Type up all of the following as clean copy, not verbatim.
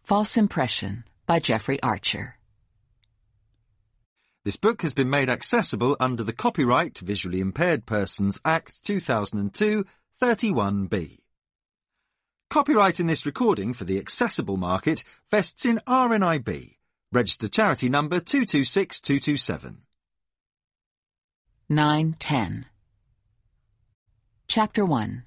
False Impression by Jeffrey Archer. This book has been made accessible under the Copyright to Visually Impaired Persons Act 2002, 31B. Copyright in this recording for the accessible market vests in RNIB, registered charity number 226227. 9:10. Chapter 1.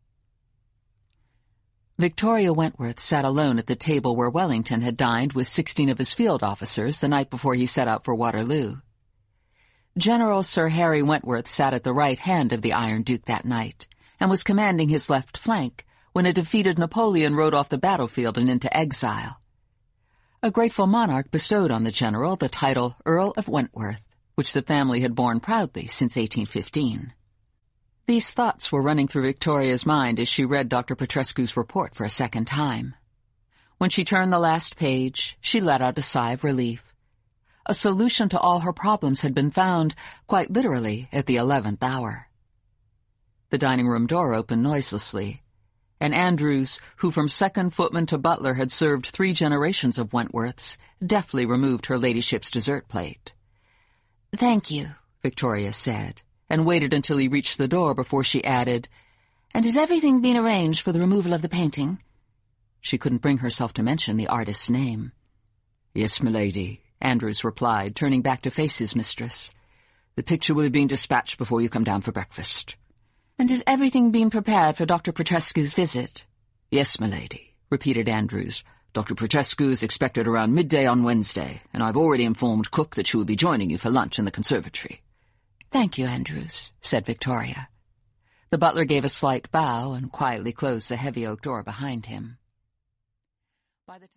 Victoria Wentworth sat alone at the table where Wellington had dined with 16 of his field officers the night before he set out for Waterloo. General Sir Harry Wentworth sat at the right hand of the Iron Duke that night, and was commanding his left flank when a defeated Napoleon rode off the battlefield and into exile. A grateful monarch bestowed on the general the title Earl of Wentworth, which the family had borne proudly since 1815. These thoughts were running through Victoria's mind as she read Dr. Petrescu's report for a second time. When she turned the last page, she let out a sigh of relief. A solution to all her problems had been found, quite literally, at the 11th hour. The dining-room door opened noiselessly, and Andrews, who from second footman to butler had served 3 generations of Wentworths, deftly removed her ladyship's dessert plate. "Thank you," Victoria said, and waited until he reached the door before she added, "And has everything been arranged for the removal of the painting?" She couldn't bring herself to mention the artist's name. "Yes, milady," Andrews replied, turning back to face his mistress. "The picture will have been dispatched before you come down for breakfast." "And has everything been prepared for Dr. Petrescu's visit?" "Yes, milady," repeated Andrews. "Dr. Petrescu is expected around midday on Wednesday, and I've already informed Cook that she will be joining you for lunch in the conservatory." "Thank you, Andrews," said Victoria. The butler gave a slight bow and quietly closed the heavy oak door behind him. By the